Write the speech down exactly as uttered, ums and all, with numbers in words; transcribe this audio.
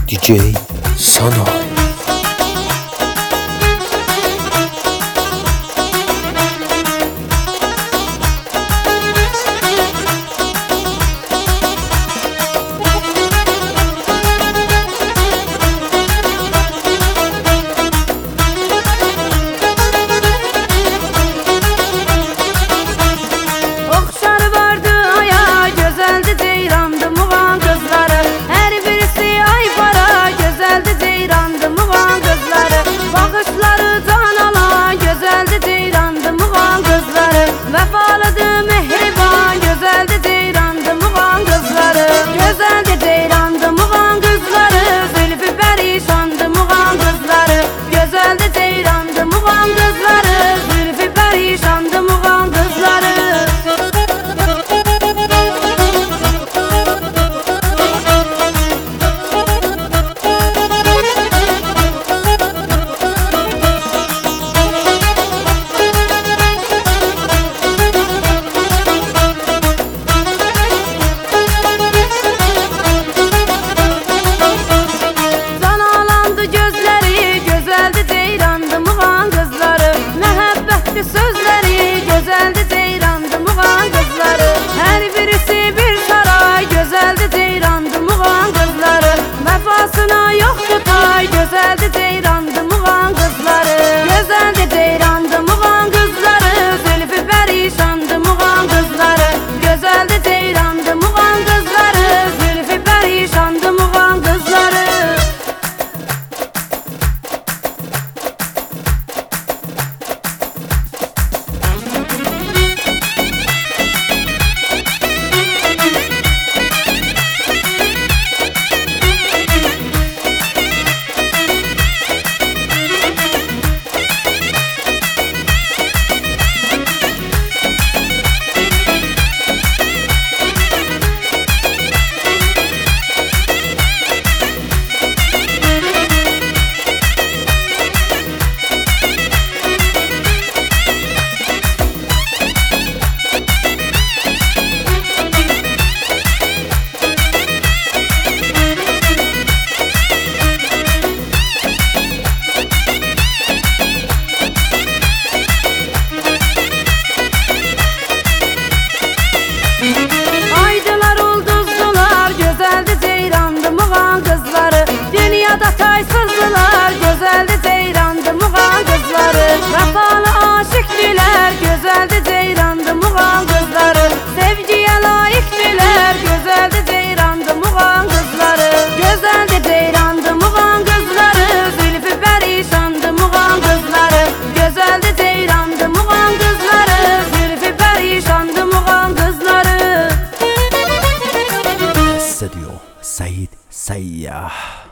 D J Sana. Sözleri güzeldi, ceyrandı muğan kızları. Her birisi bir saray, güzeldi, ceyrandı muğan kızları. Vefasına yoktu pay, güzeldi, ceyrandı muğan kızları. Güzeldi, ceyrandı muğan kızları. Zülfü perişandı muğan kızları. Güzeldi, ceyrandı muğan kızları. Zülfü perişandı muğan kızları. Taysızdılar, güzeldi, ceyrandı muğan kızları. Vefalı aşıkdiler, güzeldi, ceyrandı muğan kızları. Sevgiye layıkdiler, güzeldi, ceyrandı muğan kızları. Güzeldi, ceyrandı muğan kızları. Zülfü perişandı muğan kızları. Güzeldi, ceyrandı muğan kızları. Zülfü perişandı muğan kızları. Hissediyor Said Sayyah.